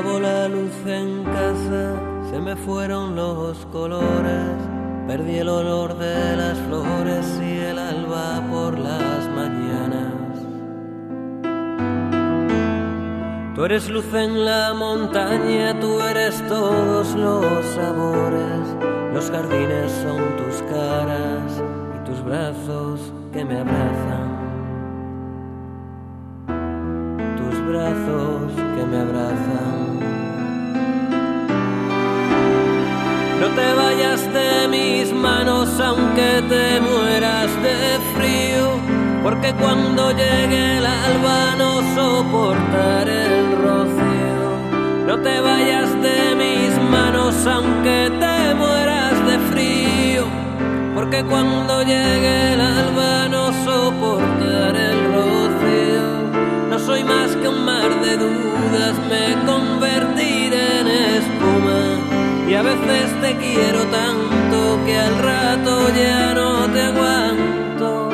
acabó la luz en casa, se me fueron los colores, perdí el olor de las flores y el alba por las mañanas. Tú eres luz en la montaña, tú eres todos los sabores, los jardines son tus caras y tus brazos que me abrazan. Tus brazos que me abrazan. No te vayas de mis manos aunque te mueras de frío, porque cuando llegue el alba no soportaré el rocío. No te vayas de mis manos aunque te mueras de frío, porque cuando llegue el alba no soportaré el rocío. No soy más que un mar de dudas, me convertiré en espuma, y a veces te quiero tanto que al rato ya no te aguanto.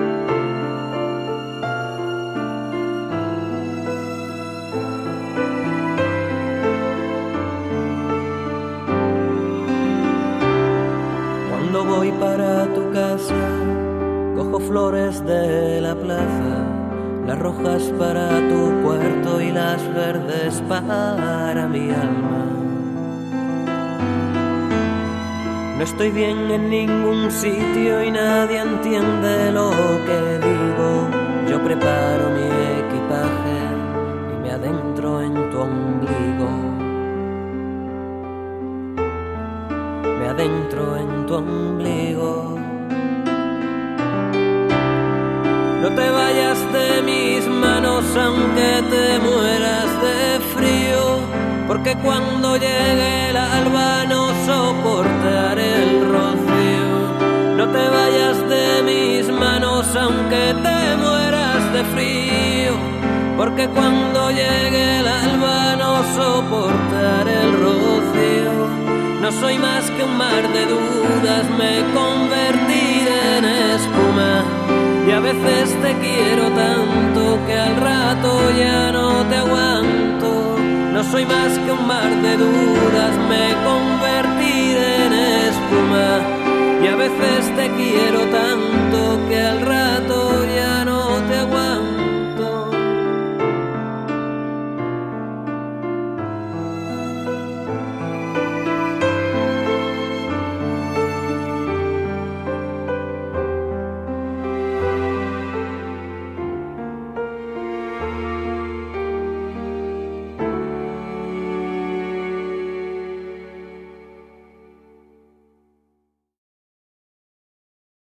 Cuando voy para tu casa, cojo flores de la plaza, las rojas para tu cuarto y las verdes para mi alma. No estoy bien en ningún sitio y nadie entiende lo que digo. Yo preparo mi equipaje y me adentro en tu ombligo. Me adentro en tu ombligo. No te vayas de mis manos aunque te mueras de frío, porque cuando llegue el alba no soportaré el rocío. No te vayas de mis manos aunque te mueras de frío, porque cuando llegue el alba no soportaré el rocío. No soy más que un mar de dudas, me convertiré en espuma, y a veces te quiero tanto que al rato ya no te aguanto. No soy más que un mar de dudas, me